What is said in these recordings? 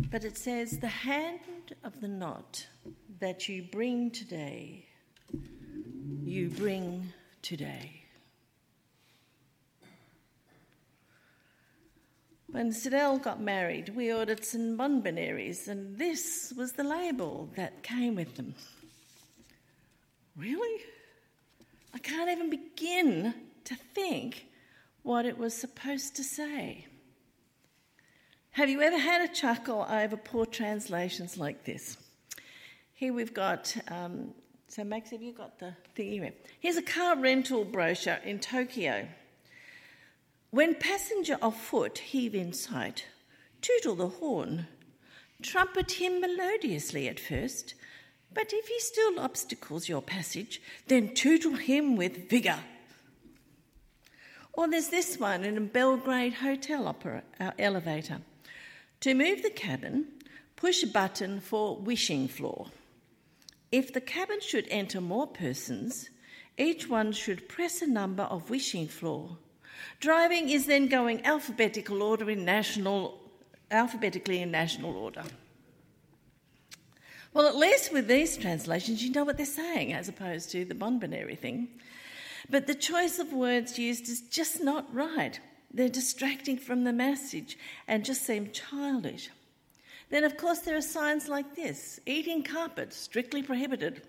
But it says, the hand of the knot that you bring today, you bring today. When Sidel got married, we ordered some bonbonnieries, and this was the label that came with them. Really? I can't even begin to think what it was supposed to say. Have you ever had a chuckle over poor translations like this? Here we've got, so Max, have you got the thingy here? Here's a car rental brochure in Tokyo. When passenger of foot heave in sight, tootle the horn, trumpet him melodiously at first, but if he still obstacles your passage, then tootle him with vigour. Or there's this one in a Belgrade hotel elevator. To move the cabin, push a button for wishing floor. If the cabin should enter more persons, each one should press a number of wishing floor. Driving is then going alphabetically in national order. Well, at least with these translations, you know what they're saying, as opposed to the bonbonniere thing. But the choice of words used is just not right. They're distracting from the message and just seem childish. Then, of course, there are signs like this: eating carpet, strictly prohibited.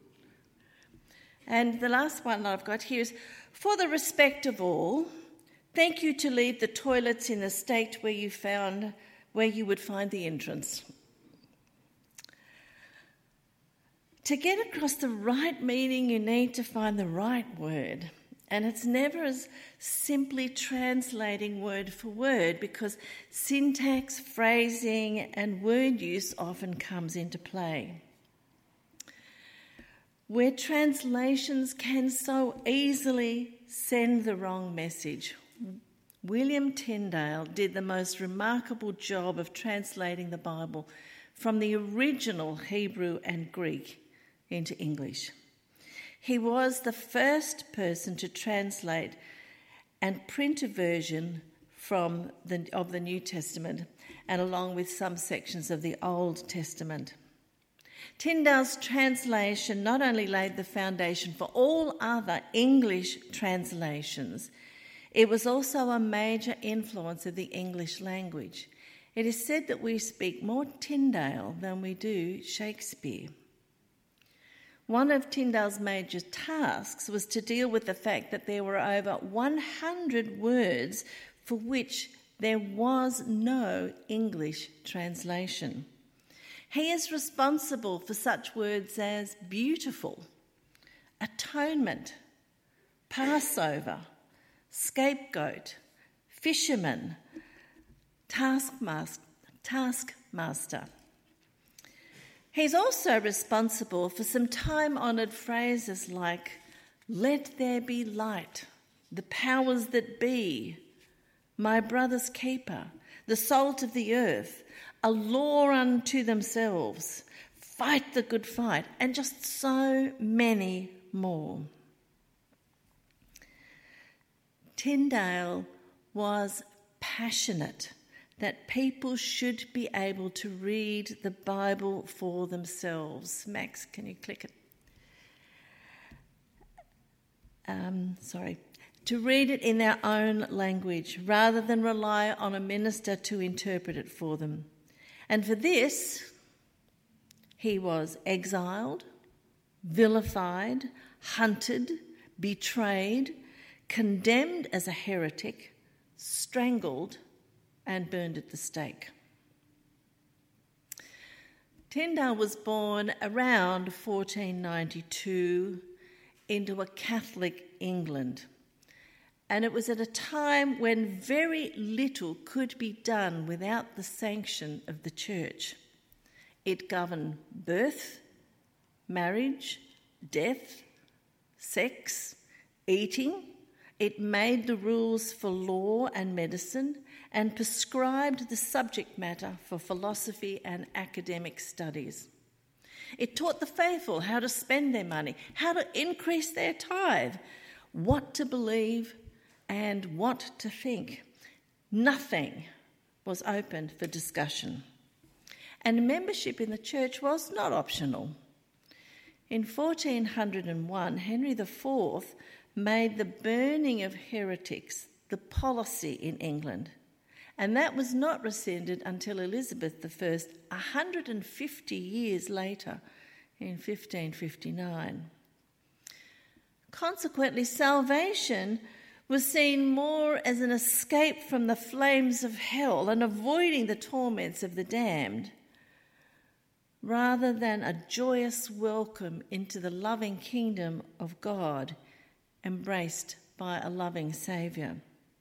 And the last one I've got here is, for the respect of all, thank you to leave the toilets in the state where you would find the entrance. To get across the right meaning, you need to find the right word. And it's never as simply translating word for word, because syntax, phrasing, and word use often comes into play. Where translations can so easily send the wrong message, William Tyndale did the most remarkable job of translating the Bible from the original Hebrew and Greek into English. He was the first person to translate and print a version of the New Testament, and along with some sections of the Old Testament. Tyndale's translation not only laid the foundation for all other English translations, it was also a major influence of the English language. It is said that we speak more Tyndale than we do Shakespeare. One of Tyndale's major tasks was to deal with the fact that there were over 100 words for which there was no English translation. He is responsible for such words as beautiful, atonement, Passover, scapegoat, fisherman, taskmaster. He's also responsible for some time-honoured phrases like, let there be light, the powers that be, my brother's keeper, the salt of the earth, a law unto themselves, fight the good fight, and just so many more. Tyndale was passionate that people should be able to read the Bible for themselves. Max, can you click it? To read it in their own language rather than rely on a minister to interpret it for them. And for this, he was exiled, vilified, hunted, betrayed, condemned as a heretic, strangled, and burned at the stake. Tyndale was born around 1492 into a Catholic England, and it was at a time when very little could be done without the sanction of the Church. It governed birth, marriage, death, sex, eating. It made the rules for law and medicine and prescribed the subject matter for philosophy and academic studies. It taught the faithful how to spend their money, how to increase their tithe, what to believe and what to think. Nothing was open for discussion. and membership in the church was not optional. In 1401, Henry IV made the burning of heretics the policy in England, and that was not rescinded until Elizabeth I, 150 years later, in 1559. Consequently, salvation was seen more as an escape from the flames of hell and avoiding the torments of the damned, rather than a joyous welcome into the loving kingdom of God, embraced by a loving Saviour.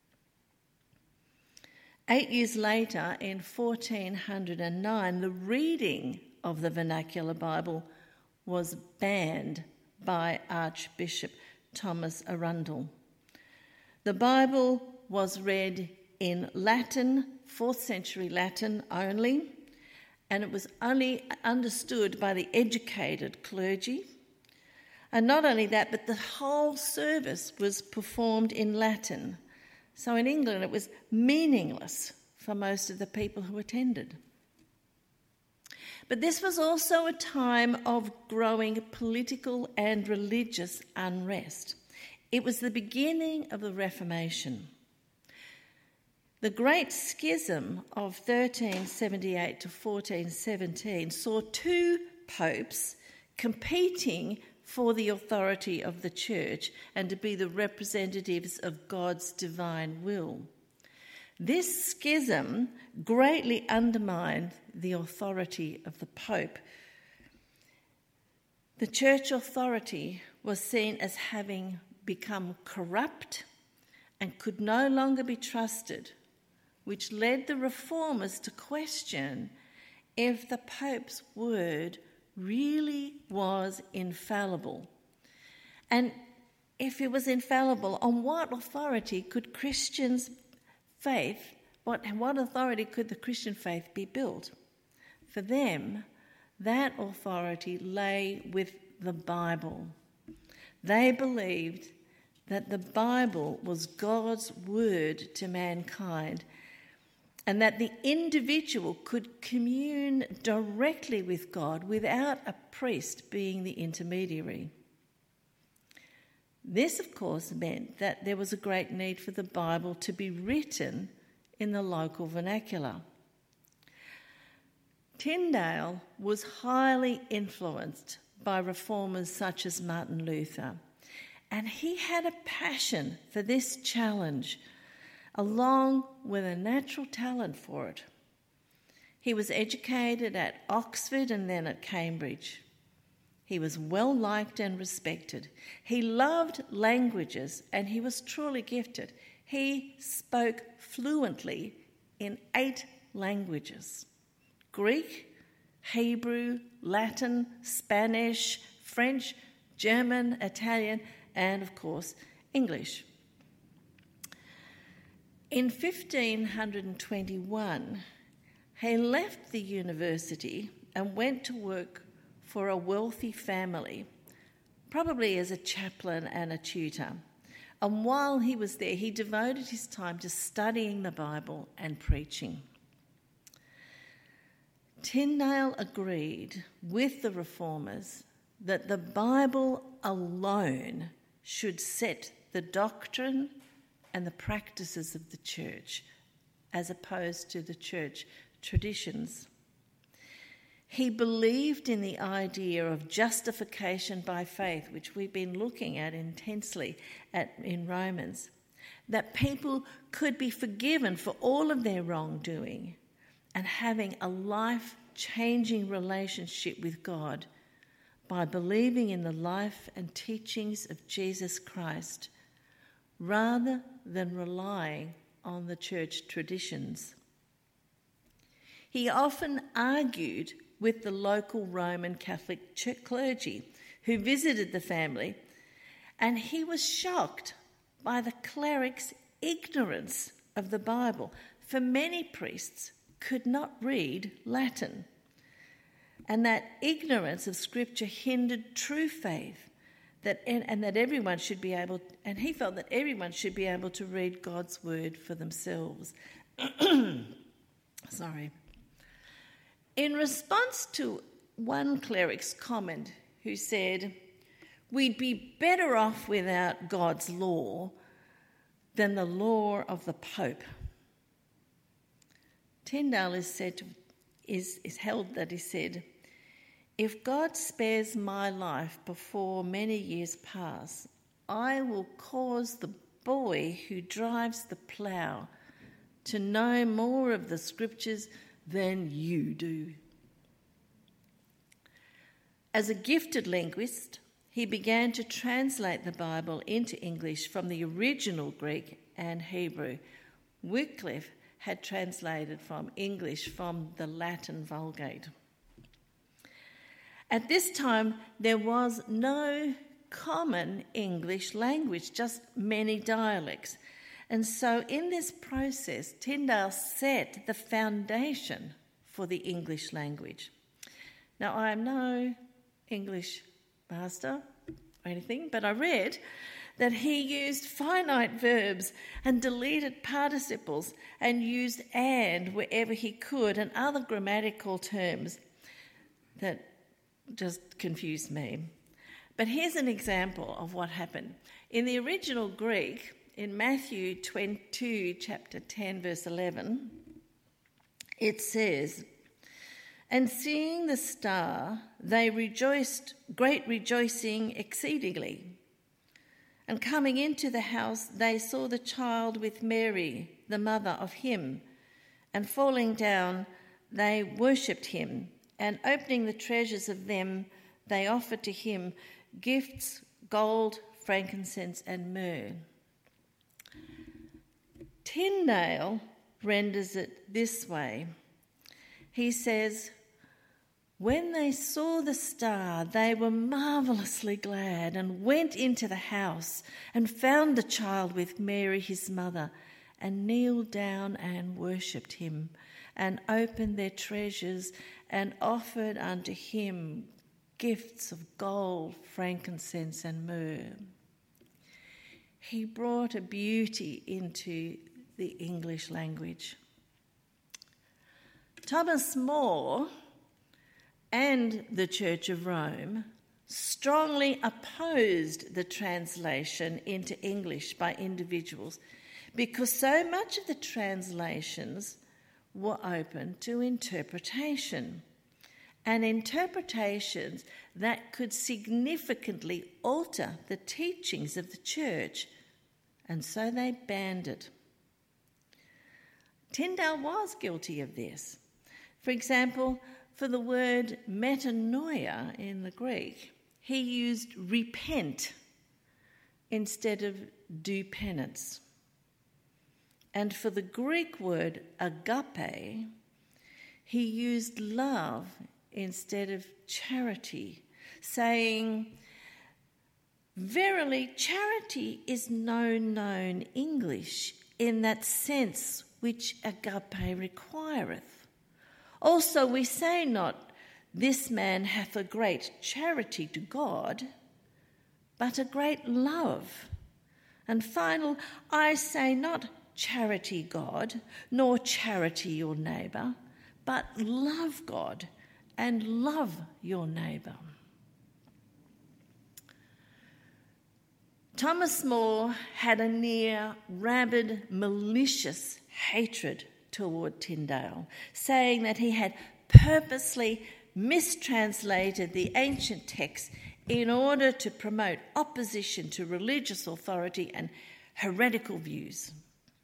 8 years later, in 1409, the reading of the vernacular Bible was banned by Archbishop Thomas Arundel. The Bible was read in Latin, 4th century Latin only, and it was only understood by the educated clergy. And not only that, but the whole service was performed in Latin. So in England it was meaningless for most of the people who attended. But this was also a time of growing political and religious unrest. It was the beginning of the Reformation. The Great Schism of 1378 to 1417 saw two popes competing for the authority of the church and to be the representatives of God's divine will. This schism greatly undermined the authority of the Pope. The church authority was seen as having become corrupt and could no longer be trusted, which led the reformers to question if the Pope's word really was infallible. And if it was infallible, on what authority could Christians' faith, what authority could the Christian faith be built? For them, that authority lay with the Bible. They believed that the Bible was God's word to mankind, and that the individual could commune directly with God without a priest being the intermediary. This, of course, meant that there was a great need for the Bible to be written in the local vernacular. Tyndale was highly influenced by reformers such as Martin Luther, and he had a passion for this challenge, along with a natural talent for it. He was educated at Oxford and then at Cambridge. He was well liked and respected. He loved languages and he was truly gifted. He spoke fluently in 8 languages: Greek, Hebrew, Latin, Spanish, French, German, Italian, and of course, English. In 1521, he left the university and went to work for a wealthy family, probably as a chaplain and a tutor. And while he was there, he devoted his time to studying the Bible and preaching. Tyndale agreed with the reformers that the Bible alone should set the doctrine and the practices of the church, as opposed to the church traditions. He believed in the idea of justification by faith, which we've been looking at intensely in Romans, that people could be forgiven for all of their wrongdoing and having a life-changing relationship with God by believing in the life and teachings of Jesus Christ, rather than relying on the church traditions. He often argued with the local Roman Catholic clergy who visited the family, and he was shocked by the clerics' ignorance of the Bible, for many priests could not read Latin, and that ignorance of Scripture hindered true faith, and that everyone should be able, and he felt that everyone should be able to read God's word for themselves. Sorry. in response to one cleric's comment who said, "We'd be better off without God's law than the law of the Pope," Tyndale is held that he said, "If God spares my life before many years pass, I will cause the boy who drives the plough to know more of the Scriptures than you do." As a gifted linguist, he began to translate the Bible into English from the original Greek and Hebrew. Wycliffe had translated from English from the Latin Vulgate. At this time, there was no common English language, just many dialects. And so in this process, Tyndale set the foundation for the English language. Now, I am no English master or anything, but I read that he used finite verbs and deleted participles and used "and" wherever he could, and other grammatical terms that just confused me. But here's an example of what happened. In the original Greek, in Matthew 22, chapter 10, verse 11, it says, "And seeing the star, they rejoiced, great rejoicing exceedingly. And coming into the house, they saw the child with Mary, the mother of him. And falling down, they worshipped him. And opening the treasures of them, they offered to him gifts, gold, frankincense, and myrrh." Tyndale renders it this way. He says, "When they saw the star, they were marvellously glad and went into the house and found the child with Mary his mother and kneeled down and worshipped him and opened their treasures and offered unto him gifts of gold, frankincense, and myrrh." He brought a beauty into the English language. Thomas More and the Church of Rome strongly opposed the translation into English by individuals because so much of the translations were open to interpretation, and interpretations that could significantly alter the teachings of the church, and so they banned it. Tyndale was guilty of this. For example, for the word metanoia in the Greek, he used repent instead of do penance. And for the Greek word agape, he used love instead of charity, saying, "Verily, charity is no known English in that sense which agape requireth. Also we say not, this man hath a great charity to God, but a great love. And final, I say not charity God, nor charity your neighbour, but love God and love your neighbour." Thomas More had a near rabid, malicious hatred toward Tyndale, saying that he had purposely mistranslated the ancient text in order to promote opposition to religious authority and heretical views.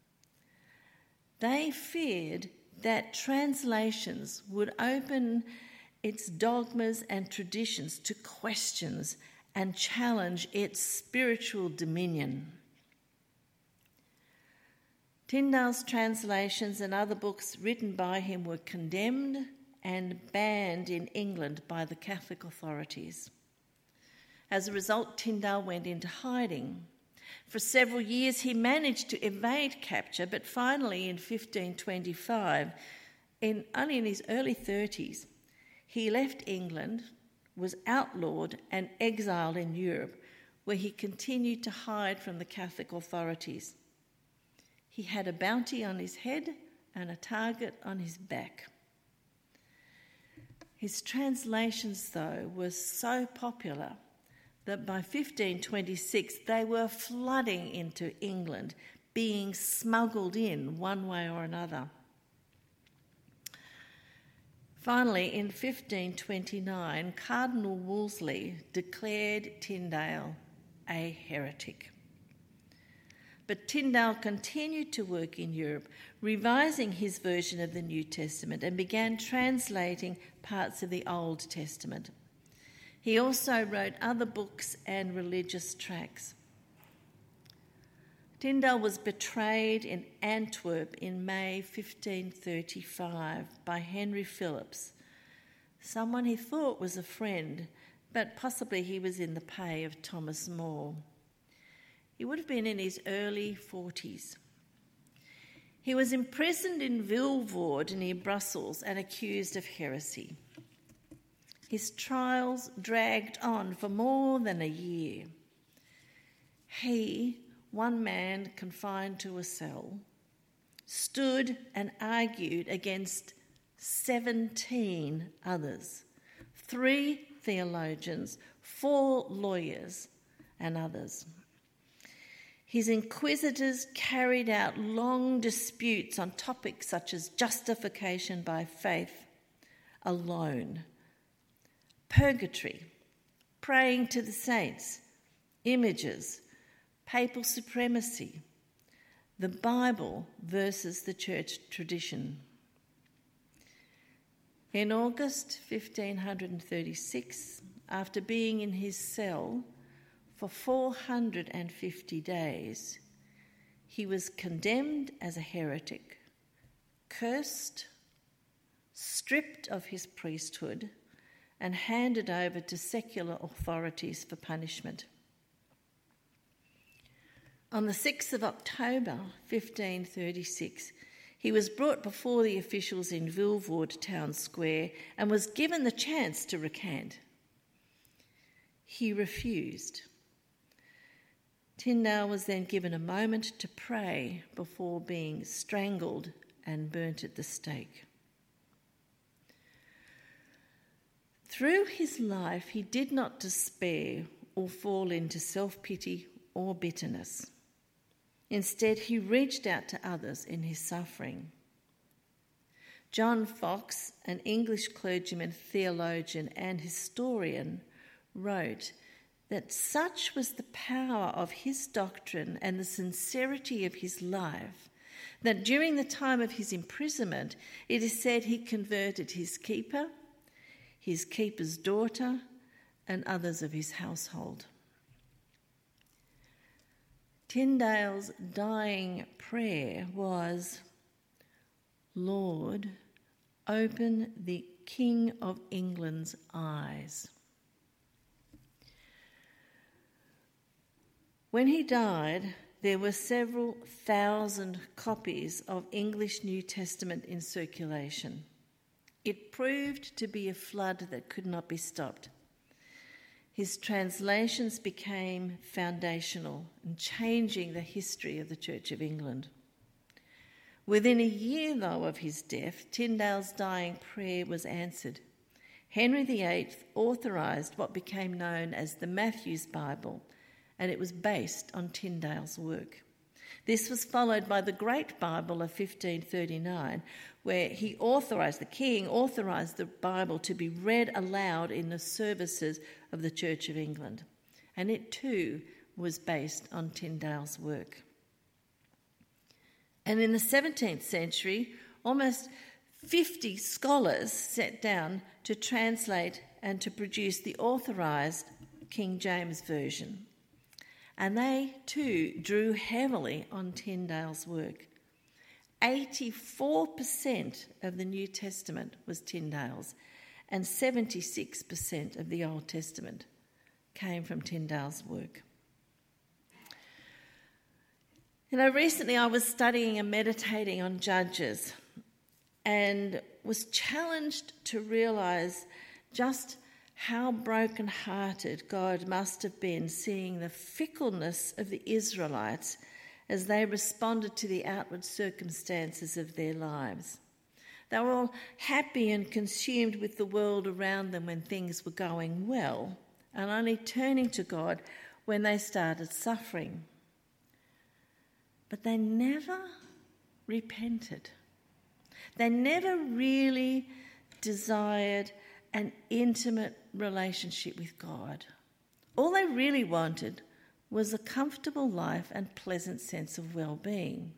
They feared that translations would open its dogmas and traditions to questions and challenge its spiritual dominion. Tyndale's translations and other books written by him were condemned and banned in England by the Catholic authorities. As a result, Tyndale went into hiding. For several years he managed to evade capture, but finally in 1525, only in his early 30s, he left England, was outlawed and exiled in Europe, where he continued to hide from the Catholic authorities. He had a bounty on his head and a target on his back. His translations, though, were so popular that by 1526 they were flooding into England, being smuggled in one way or another. Finally, in 1529, Cardinal Wolsey declared Tyndale a heretic. But Tyndale continued to work in Europe, revising his version of the New Testament, and began translating parts of the Old Testament. He also wrote other books and religious tracts. Tyndale was betrayed in Antwerp in May 1535 by Henry Phillips, someone he thought was a friend, but possibly he was in the pay of Thomas More. He would have been in his early 40s. He was imprisoned in Vilvoorde near Brussels and accused of heresy. His trials dragged on for more than a year. He, one man confined to a cell, stood and argued against 17 others, 3 theologians, 4 lawyers, and others. His inquisitors carried out long disputes on topics such as justification by faith alone, purgatory, praying to the saints, images, papal supremacy, the Bible versus the church tradition. In August 1536, after being in his cell for 450 days, he was condemned as a heretic, cursed, stripped of his priesthood, and handed over to secular authorities for punishment. On the 6th of October 1536, he was brought before the officials in Vilvoorde town square and was given the chance to recant. He refused. Tyndale was then given a moment to pray before being strangled and burnt at the stake. Through his life, he did not despair or fall into self-pity or bitterness. Instead, he reached out to others in his suffering. John Fox, an English clergyman, theologian, and historian, wrote that such was the power of his doctrine and the sincerity of his life that during the time of his imprisonment, it is said he converted his keeper, his keeper's daughter, and others of his household. Tyndale's dying prayer was, "Lord, open the King of England's eyes." When he died, there were several thousand copies of English New Testament in circulation. It proved to be a flood that could not be stopped. His translations became foundational in changing the history of the Church of England. Within a year, though, of his death, Tyndale's dying prayer was answered. Henry VIII authorised what became known as the Matthew's Bible, and it was based on Tyndale's work. This was followed by the Great Bible of 1539, where the king authorised the Bible to be read aloud in the services of the Church of England. And it too was based on Tyndale's work. And in the 17th century, almost 50 scholars sat down to translate and to produce the authorised King James Version. And they too drew heavily on Tyndale's work. 84% of the New Testament was Tyndale's, and 76% of the Old Testament came from Tyndale's work. Recently I was studying and meditating on Judges and was challenged to realise just how broken-hearted God must have been seeing the fickleness of the Israelites as they responded to the outward circumstances of their lives. They were all happy and consumed with the world around them when things were going well, and only turning to God when they started suffering. But they never repented. They never really desired an intimate relationship with God. All they really wanted was a comfortable life and pleasant sense of well-being.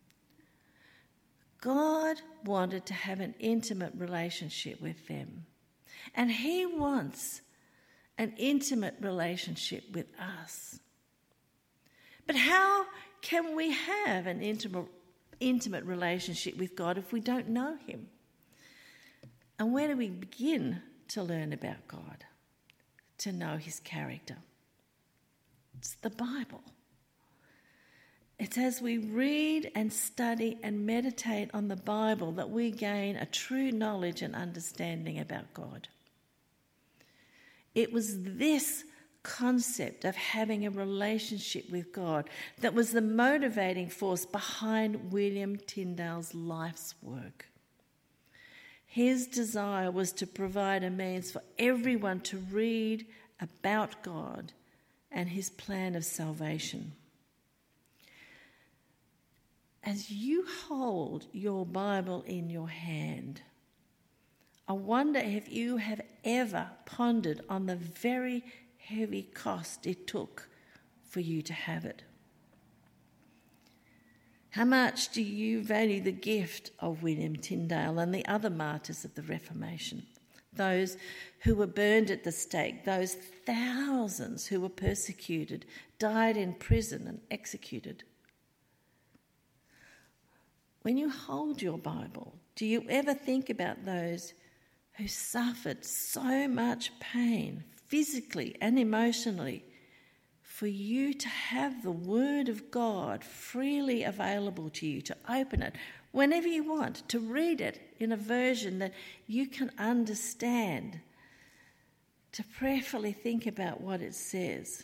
God wanted to have an intimate relationship with them, and He wants an intimate relationship with us. But how can we have an intimate relationship with God if we don't know Him? And where do we begin to learn about God, to know His character? It's the Bible. It's as we read and study and meditate on the Bible that we gain a true knowledge and understanding about God. It was this concept of having a relationship with God that was the motivating force behind William Tyndale's life's work. His desire was to provide a means for everyone to read about God and His plan of salvation. As you hold your Bible in your hand, I wonder if you have ever pondered on the very heavy cost it took for you to have it. How much do you value the gift of William Tyndale and the other martyrs of the Reformation? Those who were burned at the stake, those thousands who were persecuted, died in prison and executed. When you hold your Bible, do you ever think about those who suffered so much pain, physically and emotionally, for you to have the Word of God freely available to you, to open it whenever you want, to read it in a version that you can understand, to prayerfully think about what it says?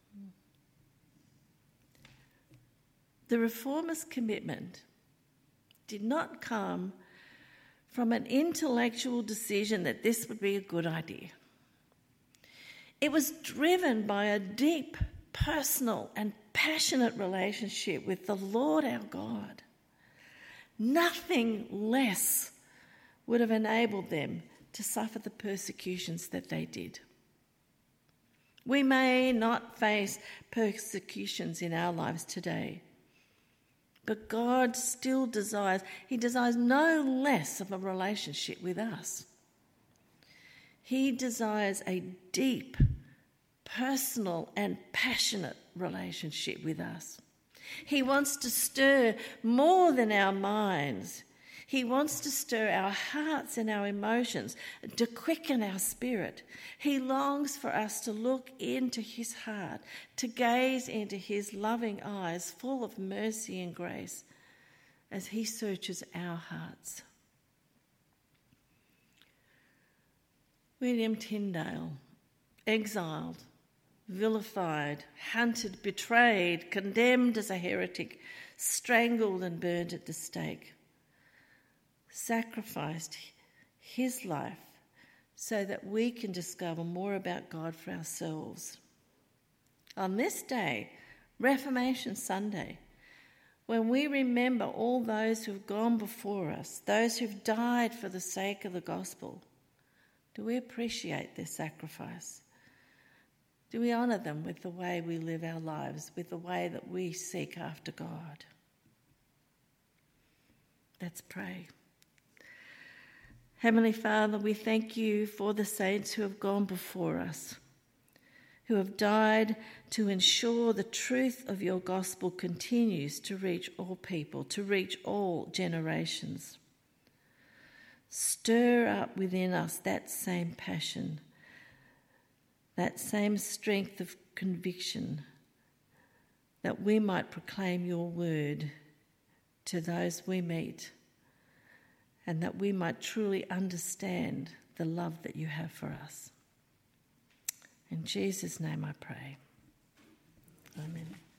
The Reformers' commitment did not come from an intellectual decision that this would be a good idea. It was driven by a deep, personal and passionate relationship with the Lord our God. Nothing less would have enabled them to suffer the persecutions that they did. We may not face persecutions in our lives today, but God still desires no less of a relationship with us. He desires a deep, personal and passionate relationship with us. He wants to stir more than our minds. He wants to stir our hearts and our emotions, to quicken our spirit. He longs for us to look into His heart, to gaze into His loving eyes full of mercy and grace as He searches our hearts. William Tyndale, exiled, vilified, hunted, betrayed, condemned as a heretic, strangled and burned at the stake, sacrificed his life so that we can discover more about God for ourselves. On this day, Reformation Sunday, when we remember all those who have gone before us, those who've died for the sake of the gospel, do we appreciate their sacrifice? Do we honour them with the way we live our lives, with the way that we seek after God? Let's pray. Heavenly Father, we thank You for the saints who have gone before us, who have died to ensure the truth of Your gospel continues to reach all people, to reach all generations. Stir up within us that same passion, that same strength of conviction, that we might proclaim Your word to those we meet, and that we might truly understand the love that You have for us. In Jesus' name I pray. Amen.